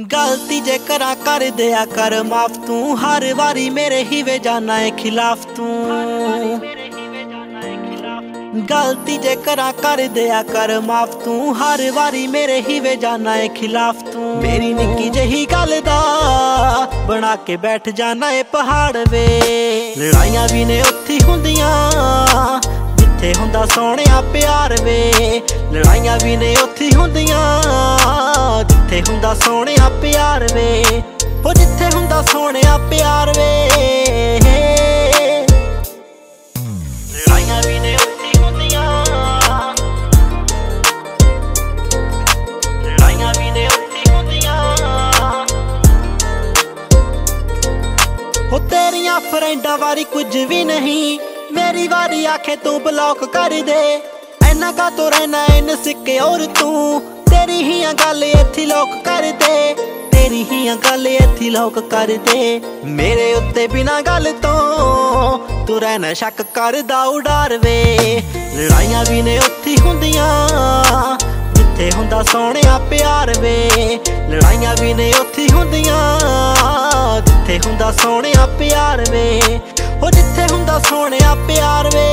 गलती जे करा कर दिया कर माफ तू, हर वारी मेरे ही वे जाना है खिलाफ तू। गलती जे करा कर दिया कर माफ तू, हर वारी मेरे ही वे जाना है खिलाफ तू। मेरी निक्की जही गल दा बना के बैठ जाना है पहाड़ वे। लड़ाइयां भी ने उत्थे हुंदियां जिथे हुंदा सोहणिया प्यार वे। लड़ाइयां भी ने उत्थे हुंदियां जिथे हुंदा सोहणिया प्यार वे। हो जिथे हुंदा सोहणिया प्यार वे। लड़ाइयां भी ने उत्थे हुंदियां, लड़ाइयां भी ने उत्थे हुंदियां। हो तेरियां फ्रेंडां वारी कुछ भी नहीं, मेरी वारी आखे तू ब्लॉक कर दे। ऐना का तो रहना इन सिक्के और तू, तेरी ही गल इत्थे लोक कर दे। तेरी ही गल इत्थे लोक कर दे। मेरे उत्ते बिना गल तो तू रहना शक करदा उडार वे। लड़ाइयां भी ने उत्थे हुंदियां जिथे हुंदा सोहणिया प्यार वे। लड़ाइयां भी ने उत्थे हुंदियां जिथे हुंदा सोहणिया प्यार वे। हो जिथे हुंदा सोहणिया प्यार वे।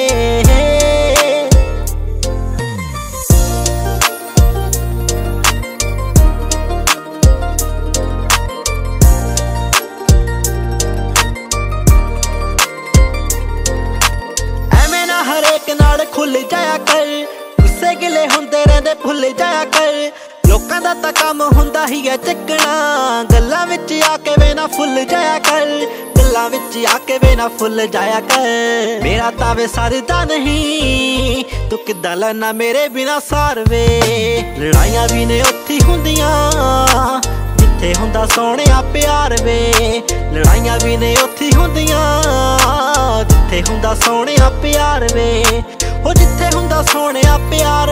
एवें ना हरेक नाल खुल जाया कर, गुस्से गिले हुंदे रहिंदे भुल जाया कर। लोकां दा तां काम हुंदा ही है चकना, गल्लां विच आके वे ना फुल जाया कर। गल्लां विच आके वे ना फुल जाया कर। मेरा तां वे सरदा नहीं, तू किद्दां लैना मेरे बिना सार वे। लड़ाइयां भी ने उत्थे हुंदियां जिथे हुंदा सोहणिया प्यार वे। लड़ाइयां भी ने उत्थे हुंदियां जिथे हुंदा सोहणिया प्यार वे। हो जिथे हुंदा सोहणिया प्यार